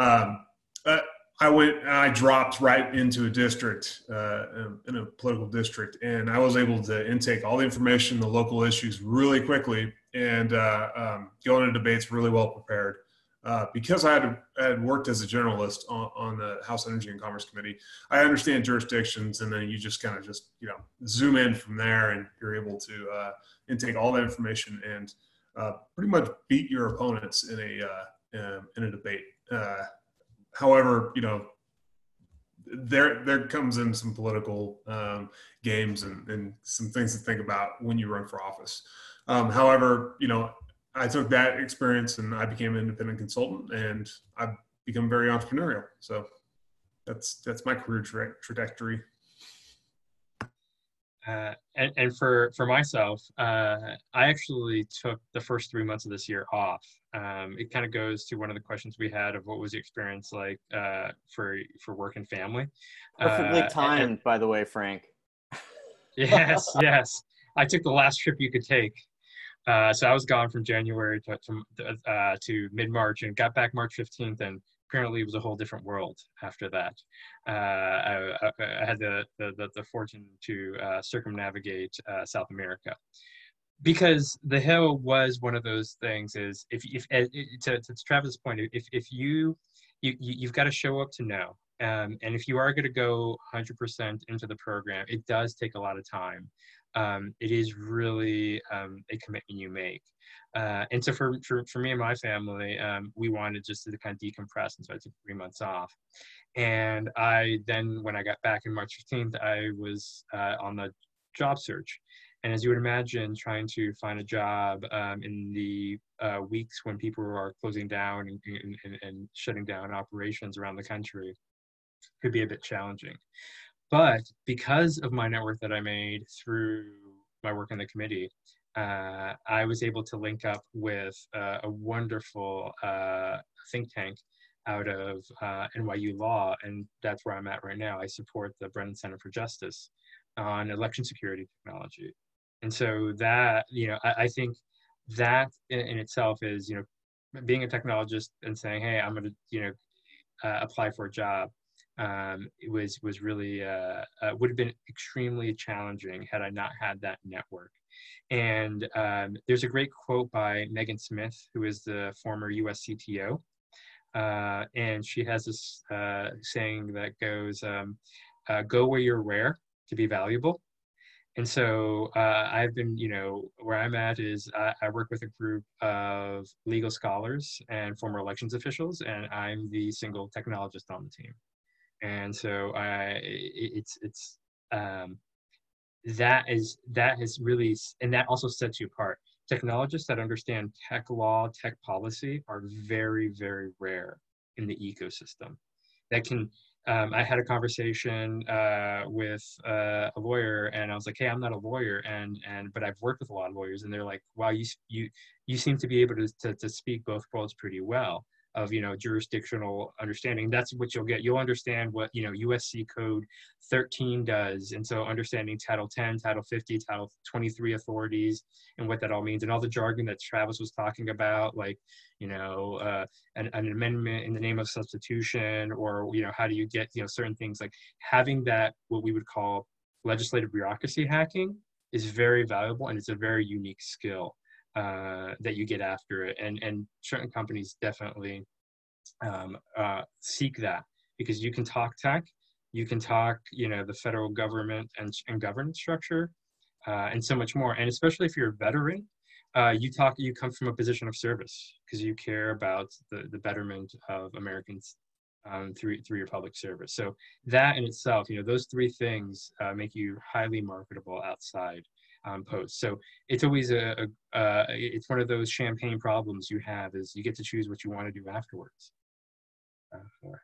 I dropped right into a district, in a political district, and I was able to intake all the information, the local issues really quickly, and go into debates really well prepared. Because I had worked as a journalist on the House Energy and Commerce Committee, I understand jurisdictions, and then you just kind of zoom in from there, and you're able to intake all that information and pretty much beat your opponents in a debate. However, you know, there comes in some political games and some things to think about when you run for office. However, you know, I took that experience and I became an independent consultant, and I've become very entrepreneurial. So that's my career trajectory. And for myself, I actually took the first 3 months of this year off. It kind of goes to one of the questions we had of what was the experience like for work and family. Perfectly timed, by the way, Frank. Yes. I took the last trip you could take. So I was gone from January to mid-March, and got back March 15th, and apparently it was a whole different world after that. I had the fortune to circumnavigate South America, because the Hill was one of those things. Is to Travis' point, if you've got to show up to know, and if you are going to go 100% into the program, it does take a lot of time. It is really a commitment you make. And so for me and my family, we wanted just to kind of decompress, and so I took 3 months off. And when I got back in March 15th, I was on the job search. And as you would imagine, trying to find a job in the weeks when people are closing down and shutting down operations around the country could be a bit challenging. But because of my network that I made through my work in the committee, I was able to link up with a wonderful think tank out of NYU Law, and that's where I'm at right now. I support the Brennan Center for Justice on election security technology. And so that, you know, I think that in itself is, you know, being a technologist and saying, hey, I'm going to, you know, apply for a job. It was really would have been extremely challenging had I not had that network. And there's a great quote by Megan Smith, who is the former US CTO, and she has this saying that goes, "Go where you're rare to be valuable." And so I've been, where I'm at is I work with a group of legal scholars and former elections officials, and I'm the single technologist on the team. And so that has really, and that also sets you apart. Technologists that understand tech law, tech policy are very, very rare in the ecosystem. That can, I had a conversation with a lawyer, and I was like, "Hey, I'm not a lawyer, but I've worked with a lot of lawyers," and they're like, "Wow, you seem to be able to speak both worlds pretty well." Of jurisdictional understanding. That's what you'll get. You'll understand what USC Code 13 does, and so understanding Title 10, Title 50, Title 23 authorities, and what that all means, and all the jargon that Travis was talking about, like an amendment in the name of substitution, or how do you get certain things, like having that what we would call legislative bureaucracy hacking is very valuable, and it's a very unique skill that you get after it, and certain companies definitely seek that, because you can talk tech, you can talk the federal government and governance structure, and so much more. And especially if you're a veteran, you come from a position of service because you care about the betterment of Americans through your public service. So that in itself, those three things make you highly marketable outside posts. So it's always it's one of those champagne problems you have, is you get to choose what you want to do afterwards. All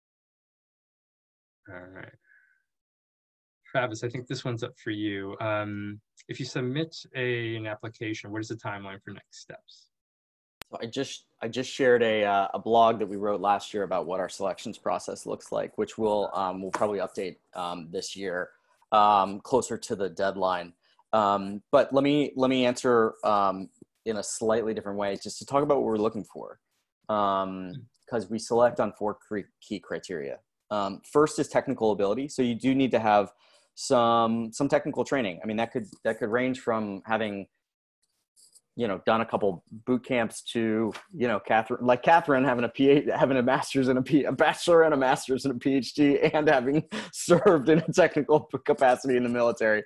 right. Travis, I think this one's up for you. If you submit an application, what is the timeline for next steps? So I just shared a blog that we wrote last year about what our selections process looks like, which we'll probably update this year closer to the deadline. But let me answer in a slightly different way, just to talk about what we're looking for, because we select on 4 key criteria. First is technical ability. So you do need to have some technical training. I mean, that could range from having done a couple boot camps to Catherine having a master's and a bachelor and a master's and a PhD, and having served in a technical capacity in the military.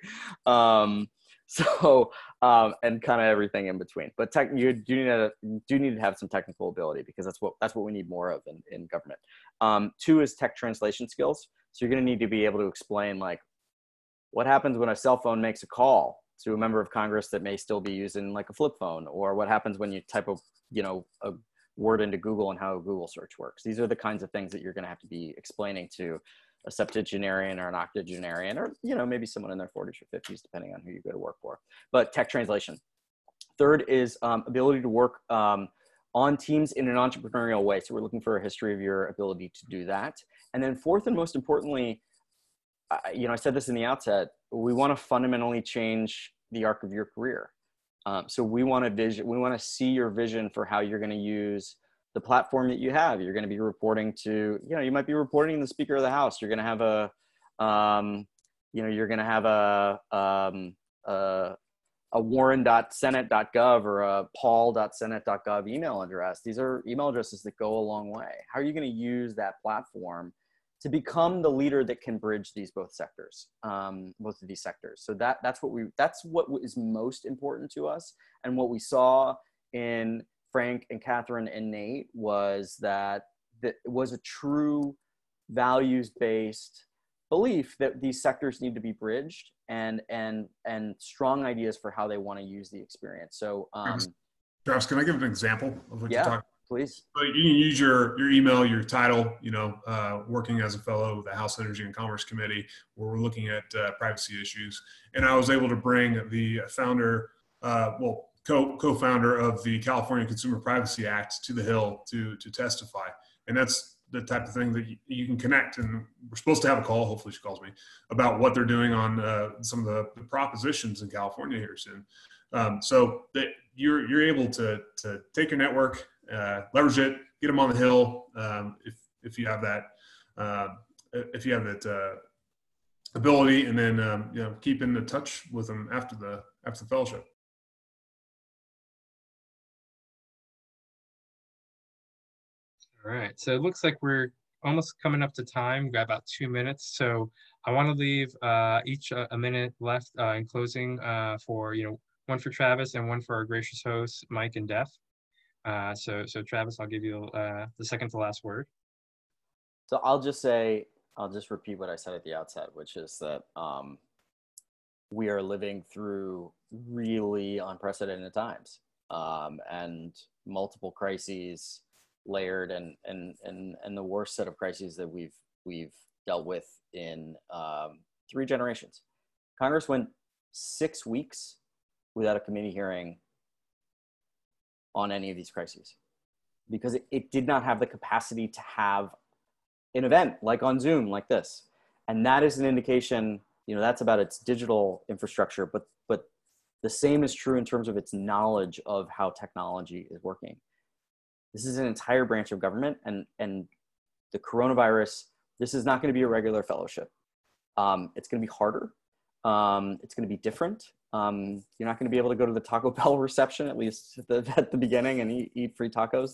And kind of everything in between. But you do need to have some technical ability, because that's what we need more of in government. 2 is tech translation skills. So you're going to need to be able to explain, like, what happens when a cell phone makes a call to a member of Congress that may still be using like a flip phone, or what happens when you type a word into Google and how Google search works. These are the kinds of things that you're going to have to be explaining to a septuagenarian or an octogenarian, or maybe someone in their 40s or 50s, depending on who you go to work for. But tech translation. 3rd is ability to work on teams in an entrepreneurial way. So we're looking for a history of your ability to do that. And then 4th, and most importantly, I said this in the outset, we want to fundamentally change the arc of your career. So we want to see your vision for how you're going to use the platform that you have. You're going to be reporting to, you might be reporting to the Speaker of the House. You're going to have a warren.senate.gov or a paul.senate.gov email address. These are email addresses that go a long way. How are you going to use that platform to become the leader that can bridge both of these sectors? So that's what is most important to us. And what we saw in Frank and Catherine and Nate was that it was a true values-based belief that these sectors need to be bridged, and strong ideas for how they want to use the experience. So, Travis, can I give an example of what you're talking about? Please. So you can use your email, your title, working as a fellow of the House Energy and Commerce Committee, where we're looking at privacy issues. And I was able to bring the founder, co-founder of the California Consumer Privacy Act to the Hill to testify. And that's the type of thing that you can connect. And we're supposed to have a call, hopefully she calls me, about what they're doing on some of the propositions in California here soon. So that you're able to take your network, leverage it, get them on the Hill, if you have that ability, and then keep in touch with them after the fellowship. All right, so it looks like we're almost coming up to time. We've got about 2 minutes. So I want to leave each a minute left in closing for, one for Travis and one for our gracious hosts, Mike and Def. So Travis, I'll give you the second to last word. So I'll just repeat what I said at the outset, which is that we are living through really unprecedented times, and multiple crises layered, and the worst set of crises that we've dealt with in 3 generations. Congress went 6 weeks without a committee hearing on any of these crises because it did not have the capacity to have an event like on Zoom like this. And that is an indication, that's about its digital infrastructure, but the same is true in terms of its knowledge of how technology is working. This is an entire branch of government, and the coronavirus, this is not going to be a regular fellowship. It's going to be harder. It's going to be different. You're not going to be able to go to the Taco Bell reception, at least at the beginning, and eat free tacos.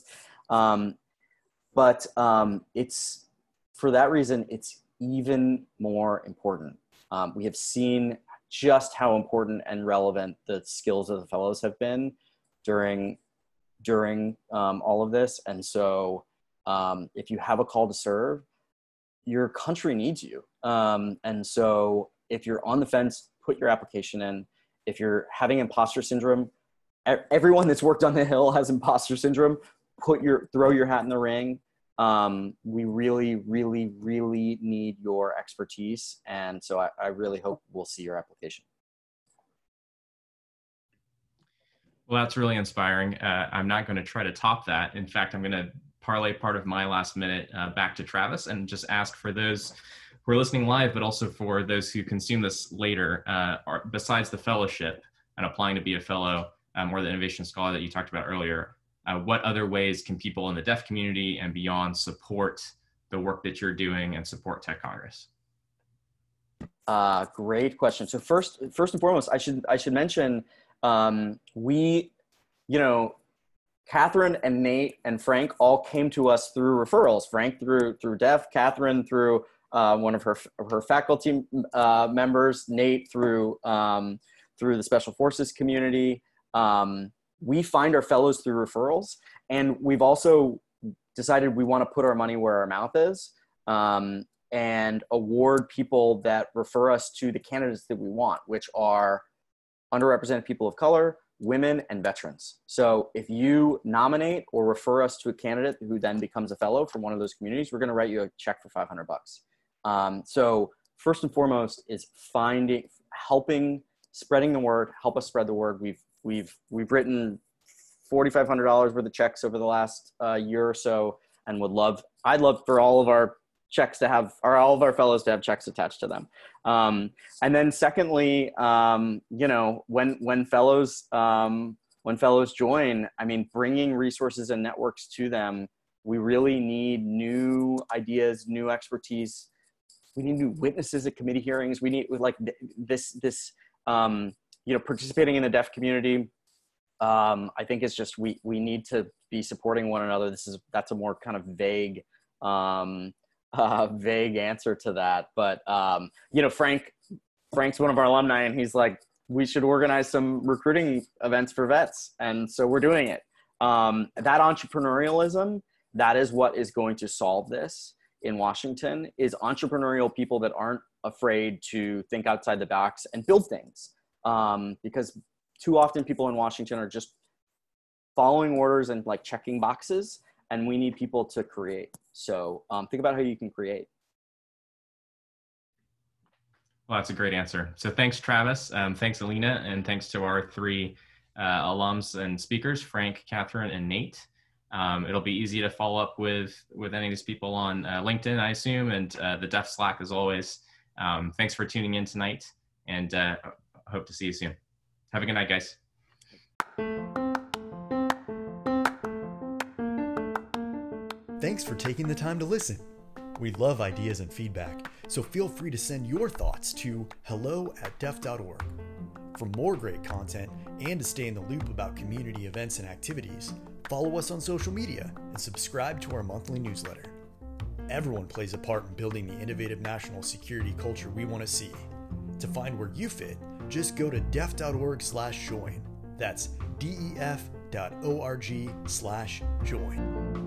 But it's, for that reason, it's even more important. We have seen just how important and relevant the skills of the fellows have been during all of this. And so if you have a call to serve, your country needs you. And so if you're on the fence, put your application in. If you're having imposter syndrome, everyone that's worked on the Hill has imposter syndrome. Throw your hat in the ring. We really, really, really need your expertise. And so I really hope we'll see your application. Well, that's really inspiring. I'm not going to try to top that. In fact, I'm going to parlay part of my last minute back to Travis and just ask for those who are listening live, but also for those who consume this later, besides the fellowship and applying to be a fellow or the innovation scholar that you talked about earlier, what other ways can people in the deaf community and beyond support the work that you're doing and support Tech Congress? Great question. So first and foremost, I should mention, Catherine and Nate and Frank all came to us through referrals. Frank through Def, Catherine through one of her faculty members, Nate through the Special Forces community. We find our fellows through referrals, and we've also decided we want to put our money where our mouth is, and award people that refer us to the candidates that we want, which are underrepresented people of color, women, and veterans. So if you nominate or refer us to a candidate who then becomes a fellow from one of those communities, we're going to write you a check for $500. So first and foremost is spreading the word, help us spread the word. We've written $4,500 worth of checks over the last year or so, and I'd love for all of our checks to have, or all of our fellows to have checks attached to them. And then secondly, when fellows join, bringing resources and networks to them, we really need new ideas, new expertise. We need new witnesses at committee hearings. We need participating in the deaf community. I think it's just, we need to be supporting one another. That's a more kind of vague answer to that. But, Frank's one of our alumni, and he's like, we should organize some recruiting events for vets. And so we're doing it. That entrepreneurialism, that is what is going to solve this in Washington, is entrepreneurial people that aren't afraid to think outside the box and build things. Because too often people in Washington are just following orders and like checking boxes, and we need people to create. So think about how you can create. Well, that's a great answer. So thanks, Travis. Thanks, Alina. And thanks to our 3 alums and speakers, Frank, Catherine, and Nate. It'll be easy to follow up with any of these people on LinkedIn, I assume, and the Deaf Slack as always. Thanks for tuning in tonight, and hope to see you soon. Have a good night, guys. Thanks for taking the time to listen. We love ideas and feedback, so feel free to send your thoughts to hello@deaf.org. For more great content and to stay in the loop about community events and activities, follow us on social media and subscribe to our monthly newsletter. Everyone plays a part in building the innovative national security culture we want to see. To find where you fit, just go to def.org/join. That's def.org/join.